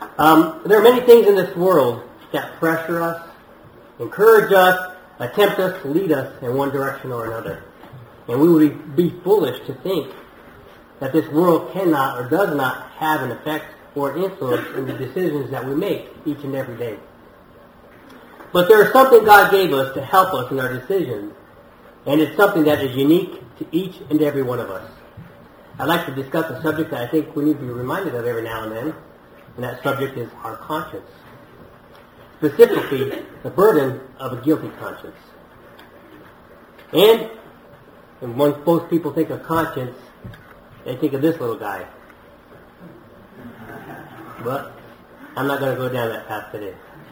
There are many things in this world that pressure us, encourage us, attempt us to lead us in one direction or another. And we would be foolish to think that this world cannot or does not have an effect or influence in the decisions that we make each and every day. But there is something God gave us to help us in our decisions, and it's something that is unique to each and every one of us. I'd like to discuss a subject that I think we need to be reminded of every now and then, and that subject is our conscience. Specifically, the burden of a guilty conscience. And when most people think of conscience, they think of this little guy. But I'm not going to go down that path today.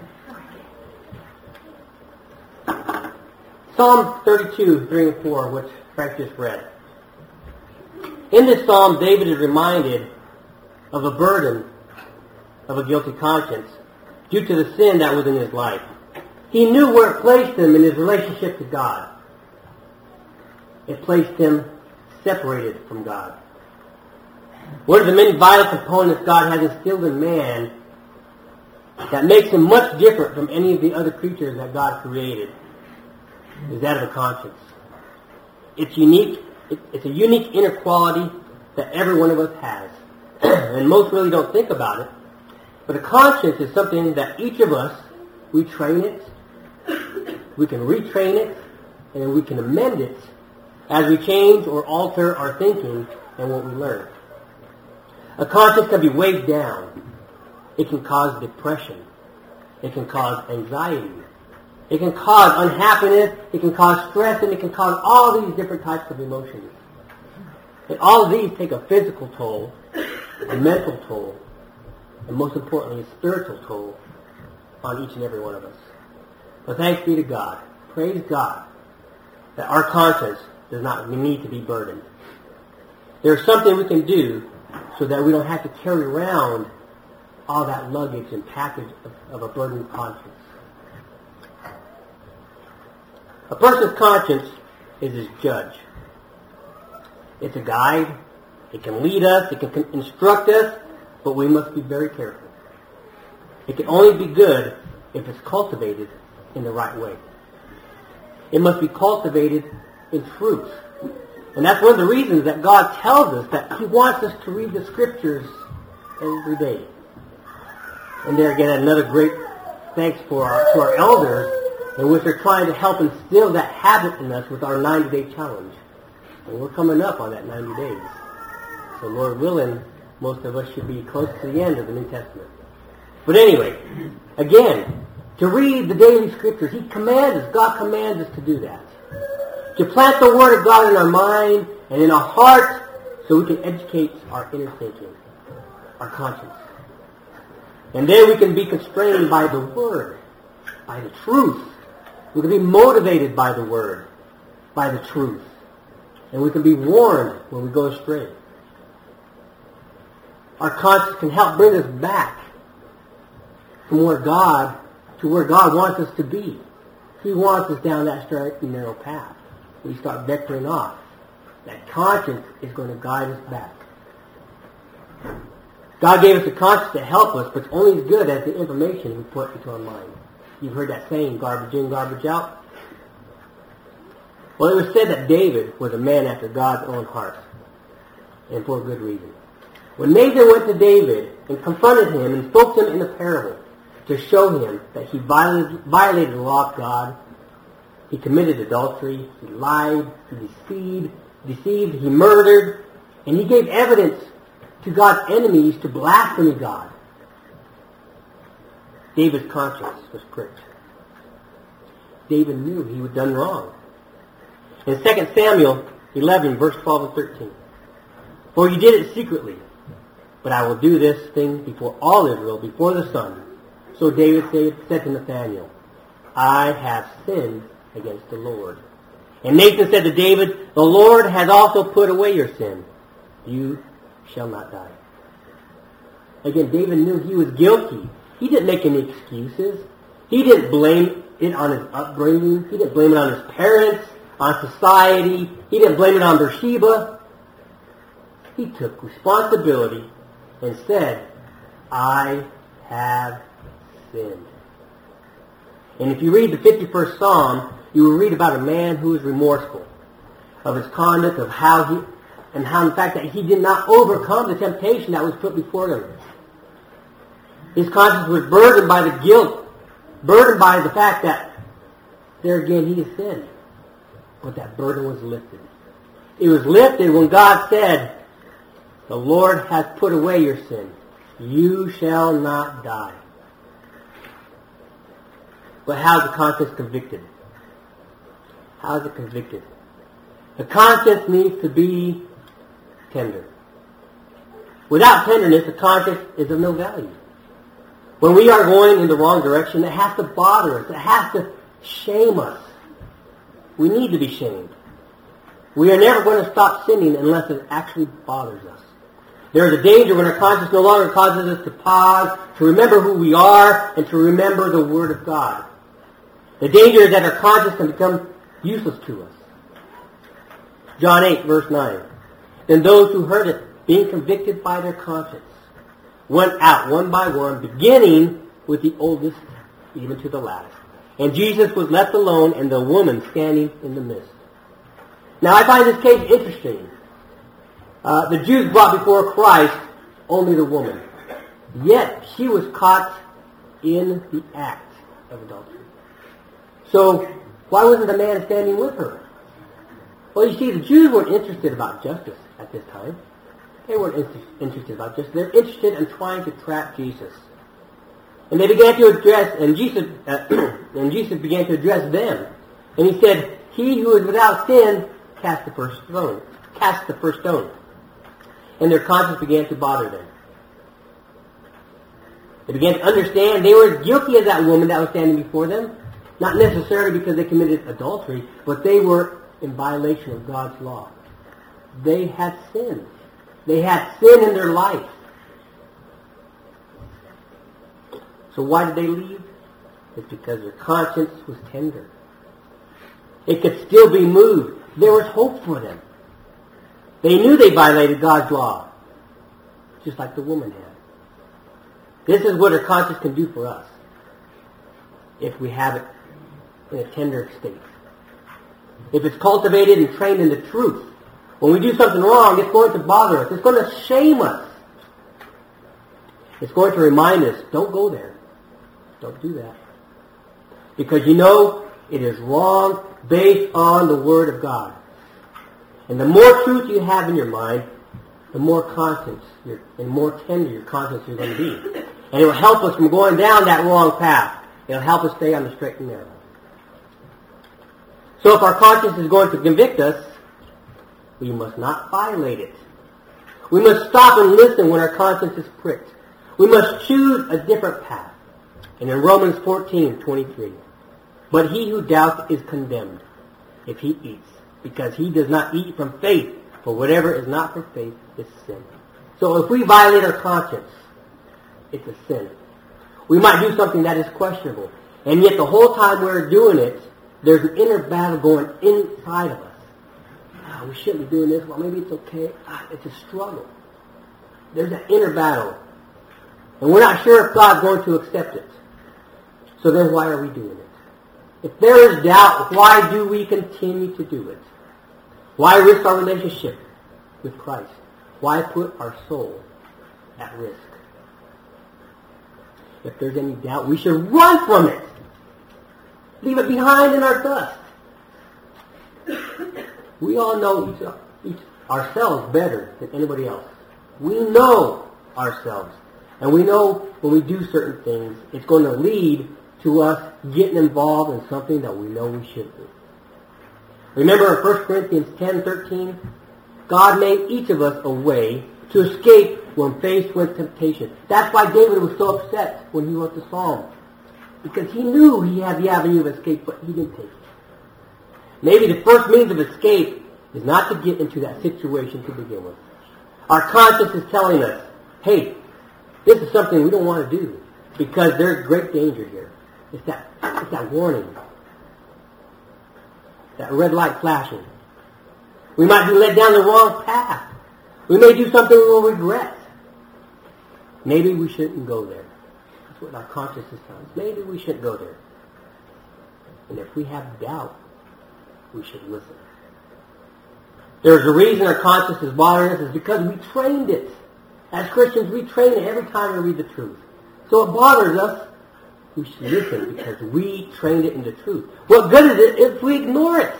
Psalm 32, 3 and 4, which Frank just read. In this psalm, David is reminded of a burden of a guilty conscience due to the sin that was in his life. He knew where it placed him in his relationship to God. It placed him separated from God. One of the many vital components God has instilled in man that makes him much different from any of the other creatures that God created is that of a conscience. It's unique. It's a unique inner quality that every one of us has. And most really don't think about it. But a conscience is something that each of us, we train it, we can retrain it, and we can amend it as we change or alter our thinking and what we learn. A conscience can be weighed down. It can cause depression. It can cause anxiety. It can cause unhappiness. It can cause stress, and it can cause all these different types of emotions. And all of these take a physical toll, a mental toll, and most importantly, a spiritual toll on each and every one of us. But thanks be to God. Praise God that our conscience does not need to be burdened. There's something we can do so that we don't have to carry around all that luggage and package of a burdened conscience. A person's conscience is his judge. It's a guide. It can lead us. It can instruct us. But we must be very careful. It can only be good if it's cultivated in the right way. It must be cultivated in truth. And that's one of the reasons that God tells us that He wants us to read the Scriptures every day. And there again, another great thanks to our elders, in which they're trying to help instill that habit in us with our 90-day challenge. And we're coming up on that 90 days. So Lord willing, most of us should be close to the end of the New Testament. But anyway, again, to read the daily Scriptures, God commands us to do that. To plant the Word of God in our mind and in our heart so we can educate our inner thinking, our conscience. And then we can be constrained by the Word, by the truth. We can be motivated by the Word, by the truth. And we can be warned when we go astray. Our conscience can help bring us back to where God wants us to be. He wants us down that straight and narrow path. We start vectoring off. That conscience is going to guide us back. God gave us a conscience to help us, but it's only as good as the information we put into our mind. You've heard that saying, garbage in, garbage out. Well, it was said that David was a man after God's own heart, and for a good reason. When Nathan went to David and confronted him and spoke to him in a parable to show him that he violated the law of God, he committed adultery, he lied, he deceived, he murdered, and he gave evidence to God's enemies to blaspheme God. David's conscience was pricked. David knew he had done wrong. In 2 Samuel 11, verse 12 and 13, "For you did it secretly, but I will do this thing before all Israel, before the sun." So David said to Nathanael, "I have sinned against the Lord." And Nathan said to David, "The Lord has also put away your sin. You shall not die." Again, David knew he was guilty. He didn't make any excuses. He didn't blame it on his upbringing. He didn't blame it on his parents, on society. He didn't blame it on Bathsheba. He took responsibility and said, "I have sinned. And if you read the 51st Psalm, you will read about a man who is remorseful of his conduct, of how in fact that he did not overcome the temptation that was put before him. His conscience was burdened by the guilt, burdened by the fact that there again he has sinned. But that burden was lifted. It was lifted when God said, "The Lord has put away your sin. You shall not die." But how is the conscience convicted? How is it convicted? The conscience needs to be tender. Without tenderness, the conscience is of no value. When we are going in the wrong direction, it has to bother us. It has to shame us. We need to be shamed. We are never going to stop sinning unless it actually bothers us. There is a danger when our conscience no longer causes us to pause, to remember who we are, and to remember the Word of God. The danger is that our conscience can become useless to us. John 8, verse 9. Then those who heard it, being convicted by their conscience, went out one by one, beginning with the oldest, even to the last. And Jesus was left alone, and the woman standing in the midst. Now I find this case interesting. The Jews brought before Christ only the woman. Yet she was caught in the act of adultery. So why wasn't the man standing with her? Well, you see, the Jews weren't interested about justice at this time. They weren't interested about justice. They're interested in trying to trap Jesus. And they began to address, and Jesus began to address them. And he said, "He who is without sin, cast the first stone." Cast the first stone. And their conscience began to bother them. They began to understand they were guilty of that woman that was standing before them. Not necessarily because they committed adultery, but they were in violation of God's law. They had sinned. They had sin in their life. So why did they leave? It's because their conscience was tender. It could still be moved. There was hope for them. They knew they violated God's law, just like the woman had. This is what our conscience can do for us if we have it in a tender state. If it's cultivated and trained in the truth, when we do something wrong, it's going to bother us. It's going to shame us. It's going to remind us, don't go there. Don't do that. Because you know it is wrong based on the Word of God. And the more truth you have in your mind, the more conscience and more tender your conscience is going to be. And it will help us from going down that wrong path. It will help us stay on the straight and narrow. So if our conscience is going to convict us, we must not violate it. We must stop and listen when our conscience is pricked. We must choose a different path. And in Romans 14:23, but he who doubts is condemned if he eats, because he does not eat from faith, for whatever is not from faith is sin. So if we violate our conscience, it's a sin. We might do something that is questionable, and yet the whole time we're doing it, there's an inner battle going inside of us. We shouldn't be doing this. Well, maybe it's okay. It's a struggle. There's an inner battle. And we're not sure if God's going to accept it. So then why are we doing it? If there is doubt, why do we continue to do it? Why risk our relationship with Christ? Why put our soul at risk? If there's any doubt, we should run from it. Leave it behind in our dust. We all know ourselves better than anybody else. We know ourselves. And we know when we do certain things, it's going to lead to us getting involved in something that we know we shouldn't do. Remember in 1 Corinthians 10:13, God made each of us a way to escape when faced with temptation. That's why David was so upset when he wrote the Psalm. Because he knew he had the avenue of escape, but he didn't take it. Maybe the first means of escape is not to get into that situation to begin with. Our conscience is telling us, hey, this is something we don't want to do because there's great danger here. It's that warning. That red light flashing. We might be led down the wrong path. We may do something we will regret. Maybe we shouldn't go there. what our conscience is telling us. Maybe we shouldn't go there. And if we have doubt, we should listen. There's a reason our conscience is bothering us is because we trained it. As Christians, we train it every time we read the truth. So it bothers us. We should listen because we trained it into truth. What good is it if we ignore it?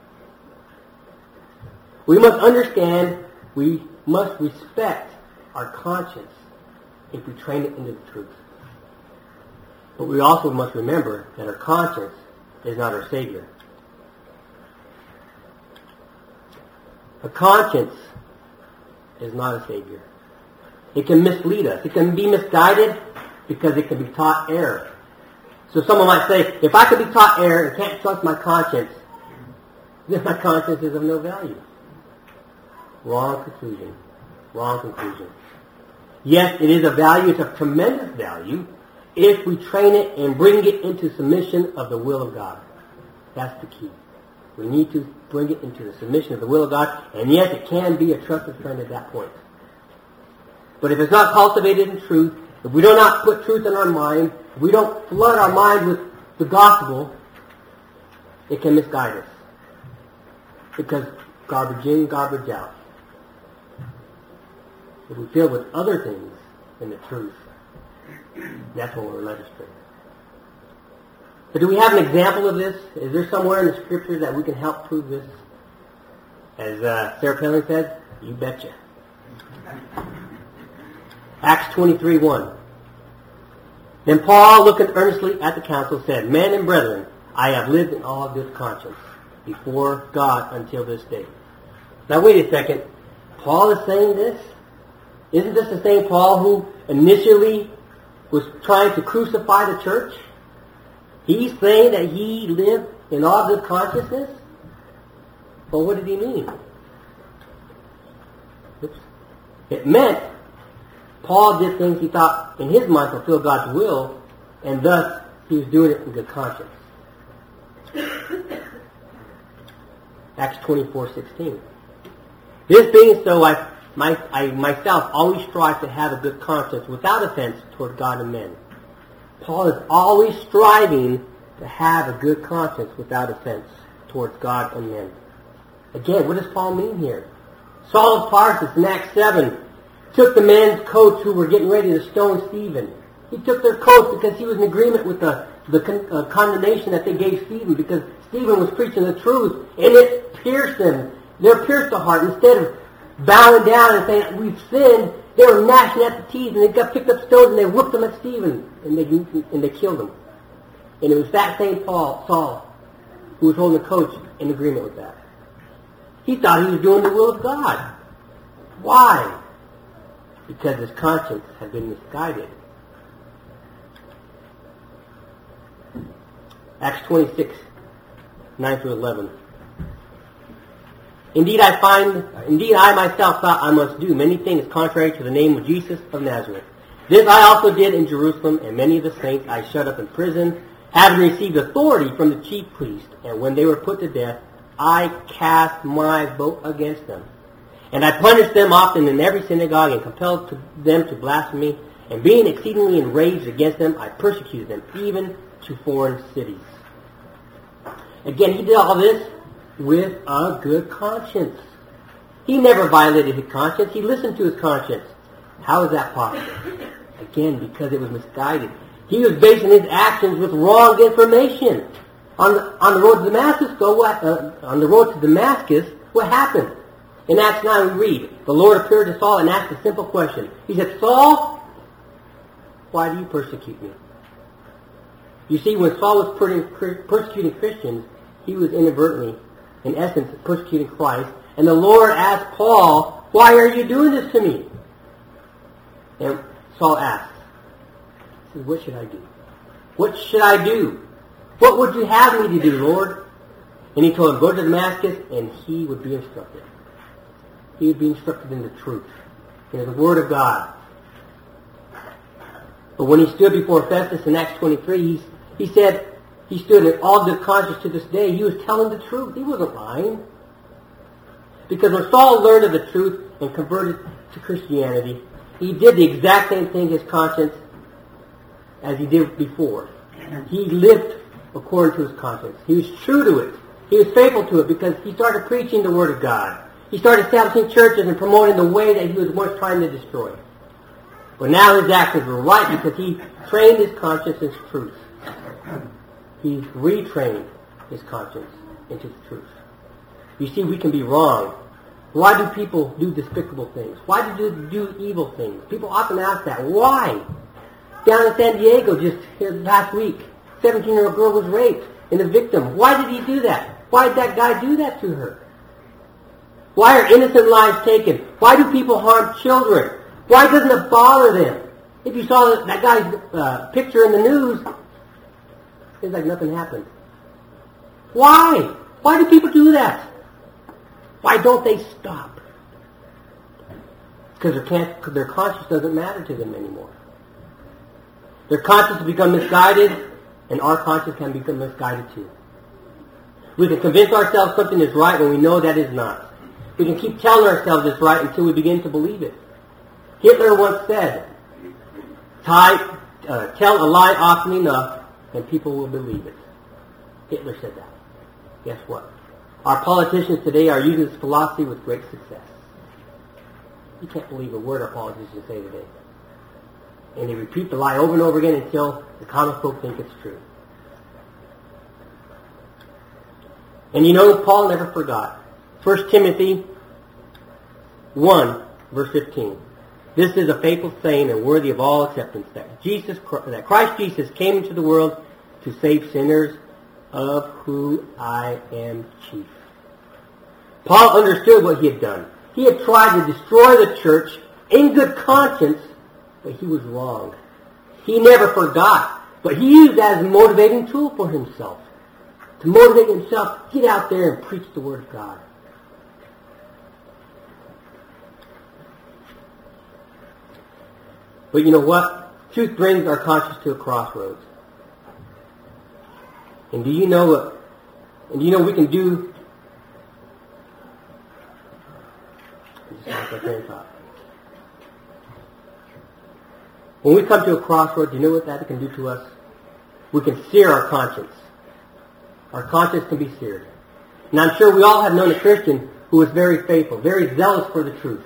We must understand, we must respect our conscience if we train it into the truth. But we also must remember that our conscience is not our Savior. A conscience is not a Savior. It can mislead us. It can be misguided because it can be taught error. So someone might say, if I could be taught error and can't trust my conscience, then my conscience is of no value. Wrong conclusion. Wrong conclusion. Yes, it is a value. It's of tremendous value if we train it and bring it into submission of the will of God. That's the key. We need to bring it into the submission of the will of God. And yes, it can be a trusted friend at that point. But if it's not cultivated in truth, if we do not put truth in our mind, if we don't flood our mind with the gospel, it can misguide us. Because garbage in, garbage out. If we fill with other things than the truth, that's when we're led astray. But do we have an example of this? Is there somewhere in the Scripture that we can help prove this? As Sarah Palin said, you betcha. Acts 23:1. Then Paul, looking earnestly at the council, said, Men and brethren, I have lived in all good conscience before God until this day. Now wait a second. Paul is saying this? Isn't this the same Paul who initially was trying to crucify the church? He's saying that he lived in all good consciousness? Well, what did he mean? Oops. It meant Paul did things he thought in his mind fulfilled God's will, and thus he was doing it in good conscience. Acts 24:16. This being so, I myself always strive to have a good conscience without offense toward God and men. Paul is always striving to have a good conscience without offense towards God and men. Again, what does Paul mean here? Saul of Tarsus in Acts 7 took the men's coats who were getting ready to stone Stephen. He took their coats because he was in agreement with the condemnation that they gave Stephen, because Stephen was preaching the truth, and it pierced them. They were pierced to heart. Instead of bowing down and saying, we've sinned, they were gnashing at the teeth, and they got picked up stones and they whipped them at Stephen, and they killed him. And it was that same Saul, who was holding the coats in agreement with that. He thought he was doing the will of God. Why? Because his conscience had been misguided. Acts 26, 9 through 11. Indeed, I myself thought I must do many things contrary to the name of Jesus of Nazareth. This I also did in Jerusalem, and many of the saints I shut up in prison, having received authority from the chief priest. And when they were put to death, I cast my vote against them. And I punished them often in every synagogue and compelled them to blasphemy. And being exceedingly enraged against them, I persecuted them, even to foreign cities. Again, he did all this with a good conscience. He never violated his conscience. He listened to his conscience. How is that possible? Again, because it was misguided. He was basing his actions with wrong information. On the road to Damascus, what happened? In Acts 9 we read, the Lord appeared to Saul and asked a simple question. He said, Saul, why do you persecute me? You see, when Saul was persecuting Christians, he was inadvertently, in essence, persecuting Christ. And the Lord asked Paul, why are you doing this to me? And Saul asked, he said, what should I do? What should I do? What would you have me to do, Lord? And he told him, go to Damascus, and he would be instructed. He would be instructed in the truth, in the Word of God. But when he stood before Festus in Acts 23, he said he stood in all good conscience to this day. He was telling the truth. He wasn't lying. Because when Saul learned of the truth and converted to Christianity, he did the exact same thing his conscience as he did before. He lived according to his conscience. He was true to it. He was faithful to it because he started preaching the Word of God. He started establishing churches and promoting the way that he was once trying to destroy. But now his actions were right because he trained his conscience into truth. He retrained his conscience into the truth. You see, we can be wrong. Why do people do despicable things? Why do they do evil things? People often ask that. Why? Down in San Diego just last week, 17-year-old girl was raped and the victim. Why did he do that? Why did that guy do that to her? Why are innocent lives taken? Why do people harm children? Why doesn't it bother them? If you saw that guy's picture in the news, it's like nothing happened. Why? Why do people do that? Why don't they stop? Because their conscience doesn't matter to them anymore. Their conscience has become misguided, and our conscience can become misguided too. We can convince ourselves something is right when we know that is not. We can keep telling ourselves it's right until we begin to believe it. Hitler once said, tell a lie often enough, and people will believe it. Hitler said that. Guess what? Our politicians today are using this philosophy with great success. You can't believe a word our politicians say today. And they repeat the lie over and over again until the common folk think it's true. And you know, Paul never forgot. 1 Timothy 1, verse 15. This is a faithful saying and worthy of all acceptance, that Christ Jesus came into the world to save sinners, of who I am chief. Paul understood what he had done. He had tried to destroy the church in good conscience, but he was wrong. He never forgot, but he used that as a motivating tool for himself. To motivate himself, get out there and preach the Word of God. But you know what? Truth brings our conscience to a crossroads. And do you know we can do... When we come to a crossroads, do you know what that can do to us? We can sear our conscience. Our conscience can be seared. And I'm sure we all have known a Christian who was very faithful, very zealous for the truth.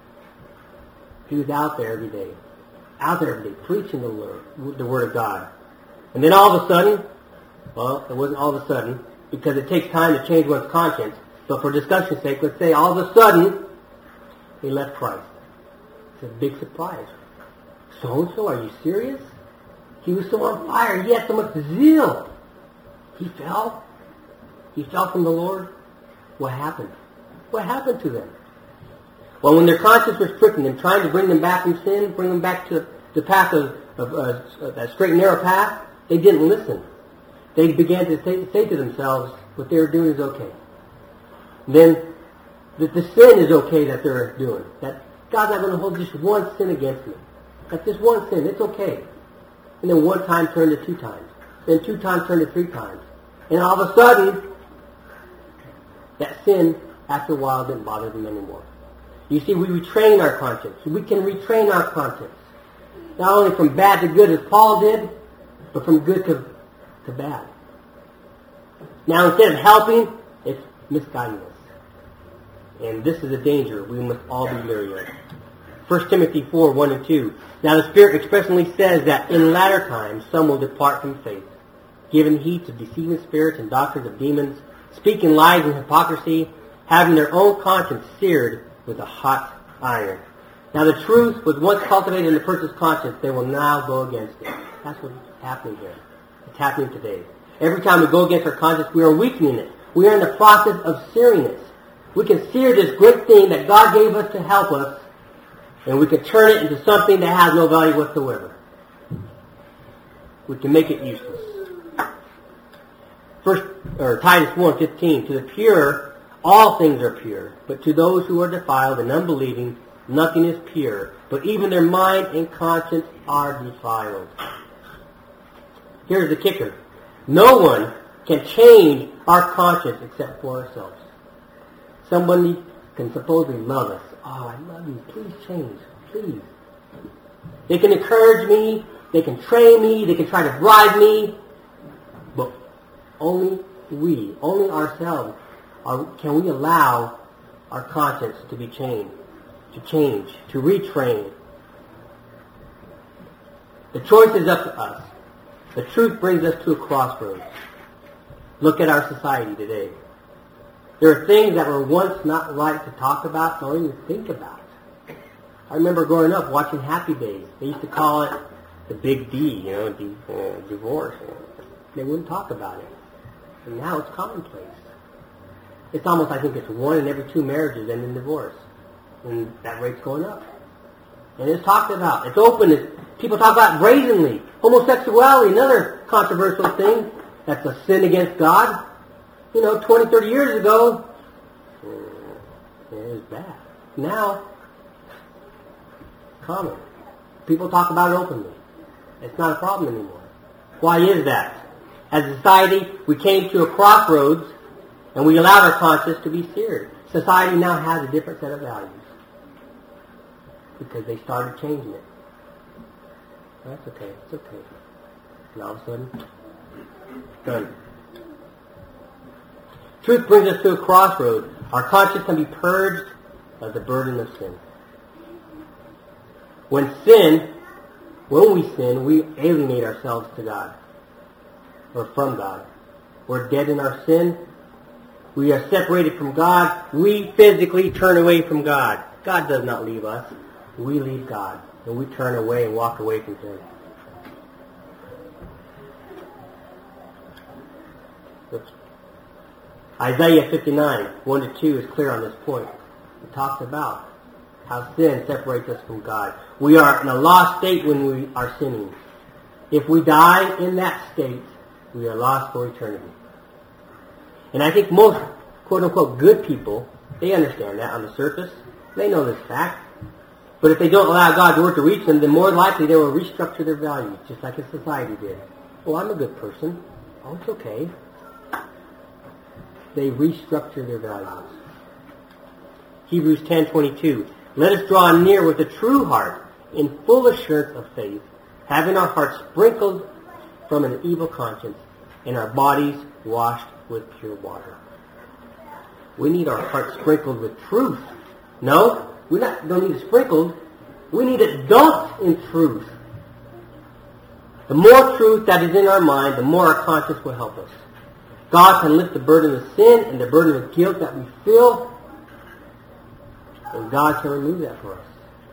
He was out there every day. Out there every day, preaching the Word of God. And then all of a sudden, well, it wasn't all of a sudden, because it takes time to change one's conscience. But for discussion's sake, let's say all of a sudden, he left Christ. It's a big surprise. So-and-so, are you serious? He was so on fire. He had so much zeal. He fell. He fell from the Lord. What happened? What happened to them? Well, when their conscience was pricking them, trying to bring them back from sin, bring them back to the path of that straight and narrow path, they didn't listen. They began to say to themselves, what they were doing is okay. And then the sin is okay that they're doing. That God's not going to hold just one sin against me. That's just one sin. It's okay. And then one time turned to 2 times. Then 2 times turned to 3 times. And all of a sudden, that sin, after a while, didn't bother them anymore. You see, we retrain our conscience. We can retrain our conscience. Not only from bad to good as Paul did, but from good to bad. Now, instead of helping, it's misguiding us. And this is a danger we must all be leery of. 1 Timothy 4, 1 and 2. Now the Spirit expressly says that in latter times some will depart from faith, giving heed to deceiving spirits and doctrines of demons, speaking lies and hypocrisy, having their own conscience seared with a hot iron. Now the truth was once cultivated in the person's conscience, they will now go against it. That's what's happening here. It's happening today. Every time we go against our conscience, we are weakening it. We are in the process of searing it. We can sear this great thing that God gave us to help us, and we can turn it into something that has no value whatsoever. We can make it useless. Titus 1:15, to the pure, all things are pure, but to those who are defiled and unbelieving, nothing is pure, but even their mind and conscience are defiled. Here's the kicker. No one can change our conscience except for ourselves. Somebody can supposedly love us. Oh, I love you. Please change. Please. They can encourage me. They can train me. They can try to bribe me. But only ourselves, can we allow our conscience to be changed, to retrain. The choice is up to us. The truth brings us to a crossroads. Look at our society today. There are things that were once not right to talk about or even think about. I remember growing up watching Happy Days. They used to call it the big D, divorce. They wouldn't talk about it. And now it's commonplace. It's almost, I think it's 1 in every 2 marriages end in divorce. And that rate's going up. And it's talked about. It's open. People talk about brazenly. Homosexuality, another controversial thing. That's a sin against God. 20, 30 years ago, it was bad. Now, common. People talk about it openly. It's not a problem anymore. Why is that? As a society, we came to a crossroads and we allowed our conscience to be seared. Society now has a different set of values because they started changing it. That's okay. It's okay. And all of a sudden, done. Truth brings us to a crossroad. Our conscience can be purged of the burden of sin. When we sin, we alienate ourselves to God or from God. We're dead in our sin. We are separated from God. We physically turn away from God. God does not leave us. We leave God. And we turn away and walk away from Him. Oops. Isaiah 59, 1-2 is clear on this point. It talks about how sin separates us from God. We are in a lost state when we are sinning. If we die in that state, we are lost for eternity. And I think most, quote-unquote, good people, they understand that on the surface. They know this fact. But if they don't allow God's word to reach them, then more likely they will restructure their values, just like a society did. Oh, I'm a good person. Oh, it's okay. They restructure their values. Hebrews 10:22. Let us draw near with a true heart, in full assurance of faith, having our hearts sprinkled from an evil conscience, and our bodies washed with pure water. We need our hearts sprinkled with truth. No, we don't need it sprinkled. We need it dunked in truth. The more truth that is in our mind, the more our conscience will help us. God can lift the burden of sin and the burden of guilt that we feel, and God can remove that for us.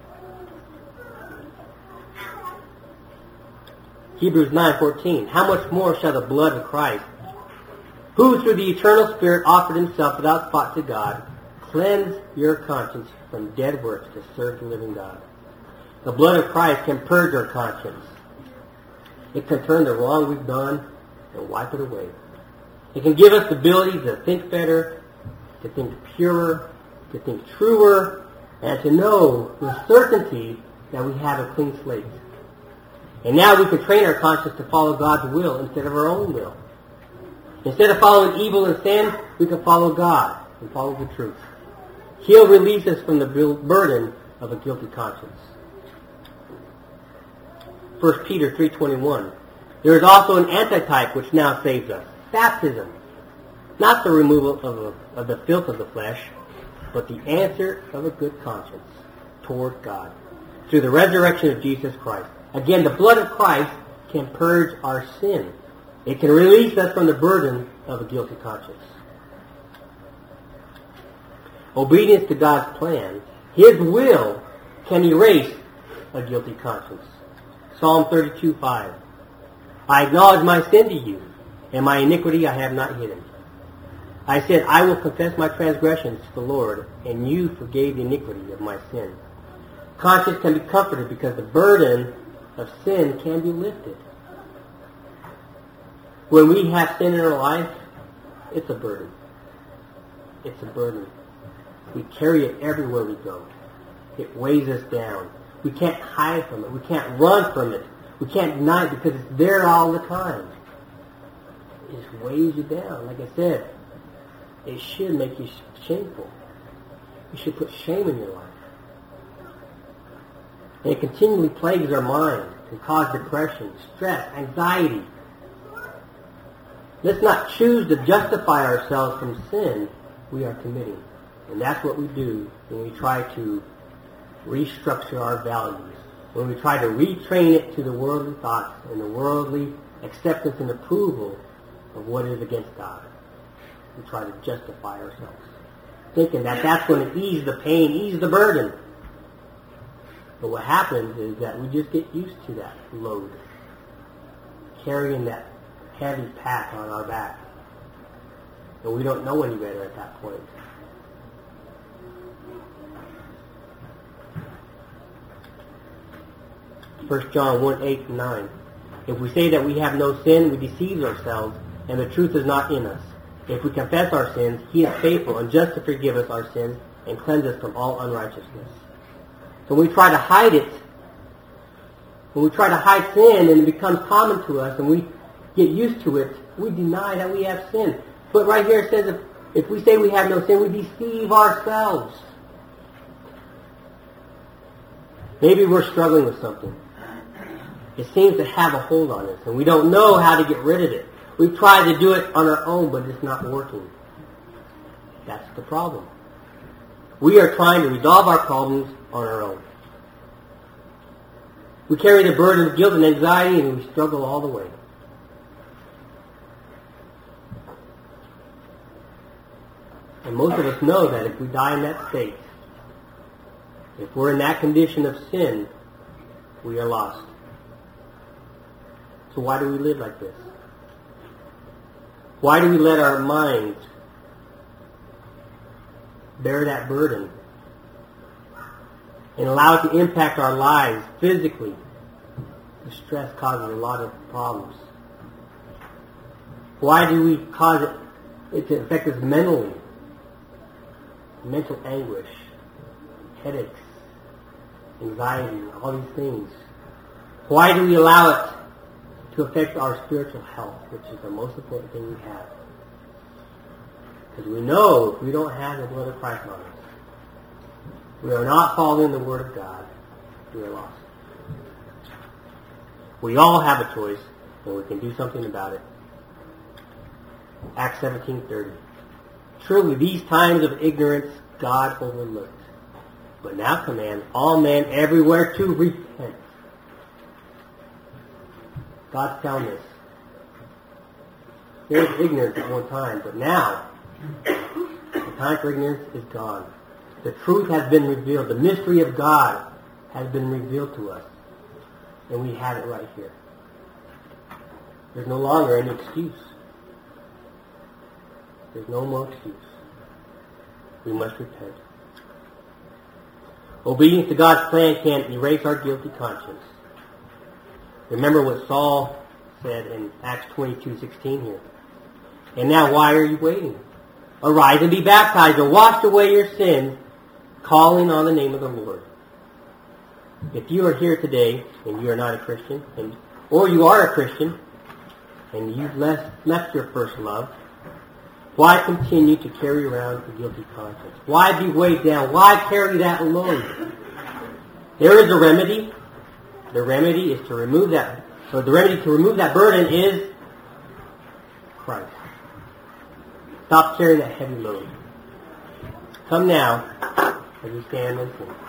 Hebrews 9:14. How much more shall the blood of Christ, who through the eternal Spirit offered Himself without spot to God, cleanse your conscience from dead works to serve the living God? The blood of Christ can purge our conscience. It can turn the wrong we've done and wipe it away. It can give us the ability to think better, to think purer, to think truer, and to know with certainty that we have a clean slate. And now we can train our conscience to follow God's will instead of our own will. Instead of following evil and sin, we can follow God and follow the truth. He'll release us from the burden of a guilty conscience. 1 Peter 3:21. There is also an antitype which now saves us. Baptism. Not the removal of the filth of the flesh, but the answer of a good conscience toward God through the resurrection of Jesus Christ. Again, the blood of Christ can purge our sin. It can release us from the burden of a guilty conscience. Obedience to God's plan, His will, can erase a guilty conscience. Psalm 32:5. I acknowledge my sin to you, and my iniquity I have not hidden. I said, I will confess my transgressions to the Lord, and you forgave the iniquity of my sin. Conscience can be comforted because the burden of sin can be lifted. When we have sin in our life, it's a burden. It's a burden. We carry it everywhere we go. It weighs us down. We can't hide from it. We can't run from it. We can't deny it because it's there all the time. It just weighs you down. Like I said, it should make you shameful. You should put shame in your life. And it continually plagues our mind. can cause depression, stress, anxiety. Let's not choose to justify ourselves from sin we are committing. And that's what we do when we try to restructure our values, when we try to retrain it to the worldly thoughts and the worldly acceptance and approval of what is against God. We try to justify ourselves, thinking that that's going to ease the pain, ease the burden. But what happens is that we just get used to that load, carrying that heavy pack on our back. And we don't know any better at that point. First John 1:8 and 9. If we say that we have no sin, we deceive ourselves, and the truth is not in us. If we confess our sins, He is faithful and just to forgive us our sins and cleanse us from all unrighteousness. So when we try to hide it, when we try to hide sin and it becomes common to us and we get used to it, we deny that we have sin. But right here it says if we say we have no sin, we deceive ourselves. Maybe we're struggling with something. It seems to have a hold on us, and we don't know how to get rid of it. We've tried to do it on our own, but it's not working. That's the problem. We are trying to resolve our problems on our own. We carry the burden of guilt and anxiety, and we struggle all the way. And most of us know that if we die in that state, if we're in that condition of sin, we are lost. So why do we live like this? Why do we let our minds bear that burden and allow it to impact our lives physically? The stress causes a lot of problems. Why do we cause it to affect us mentally? Mental anguish, headaches, anxiety, all these things. Why do we allow it to affect our spiritual health, which is the most important thing we have? Because we know if we don't have the blood of Christ on us, we are not following the Word of God, we are lost. We all have a choice, and we can do something about it. Acts 17:30. Truly, these times of ignorance God overlooked, but now command all men everywhere to repent. God's telling us there was ignorance at one time, but now the time for ignorance is gone. The truth has been revealed. The mystery of God has been revealed to us, and we have it right here. There's no longer any excuse. There's no more excuse. We must repent. Obedience to God's plan can erase our guilty conscience. Remember what Saul said in Acts 22:16 here. And now why are you waiting? Arise and be baptized and wash away your sins, calling on the name of the Lord. If you are here today and you are not a Christian, or you are a Christian and you've left your first love, why continue to carry around a guilty conscience? Why be weighed down? Why carry that load? There is a remedy. The remedy is to remove that. So the remedy to remove that burden is Christ. Stop carrying that heavy load. Come now as we stand and sing.